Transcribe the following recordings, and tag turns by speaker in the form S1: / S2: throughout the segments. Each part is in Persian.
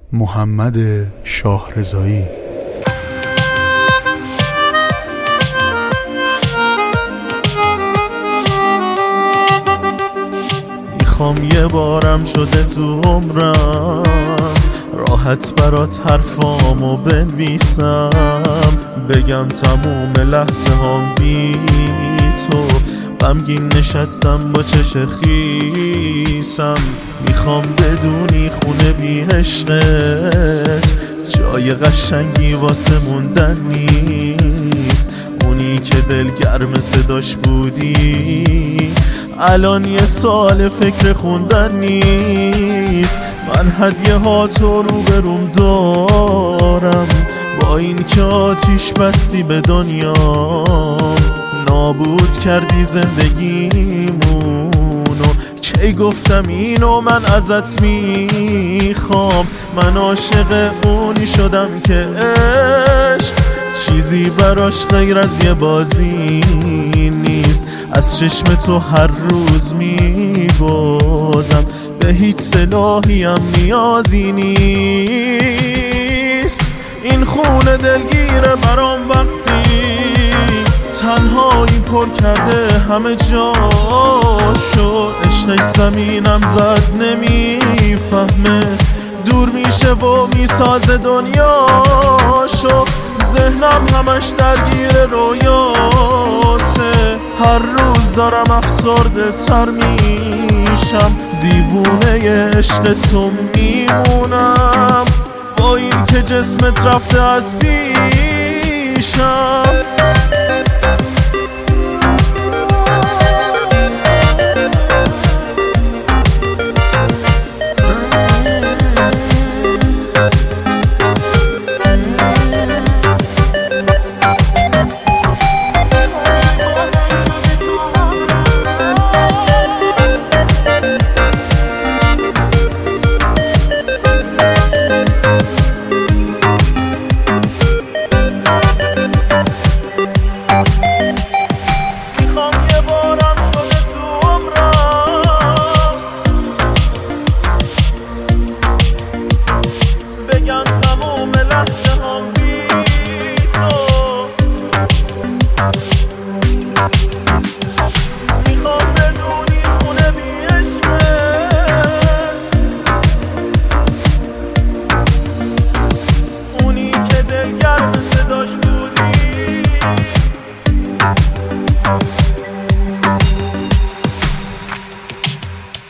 S1: محمد شاهرضایی.
S2: میخوام یه بارم شده تو عمرم راحت برات حرفامو بنویسم، بگم تموم لحظه هام بی تو غمگین نشستم با چش خیسم. میخوام بدونی خونه بی عشقت جای قشنگی واسه موندن نیست. اونی که دلگرم صداش بودی الان یه سال فکر خوندن نیست. من هدیه ها تو رو بروم دارم، با این که آتیش بستی به دنیا نابود کردی زندگیمونو. کی گفتم اینو من ازت میخوام؟ من عاشق اونی شدم که عشق چیزی براش غیر از یه بازی نیست. از چشم تو هر روز میبازم، به هیچ سلاحی هم نیازی نیست. این خونه دلگیره برام وقتی تنهایی پر کرده همه جاشو. عشقش زمینم زد نمیفهمه، دور میشه و میسازه دنیاشو. ذهنم همش درگیر رویاته، هر روز دارم افسرده سر میشم. دیوونه عشق تو میمونم با این که جسمت رفته از پیشم.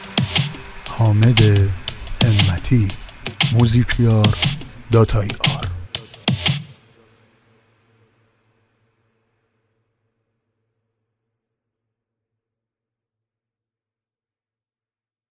S1: حامد همتی موزیکیار داتای آر.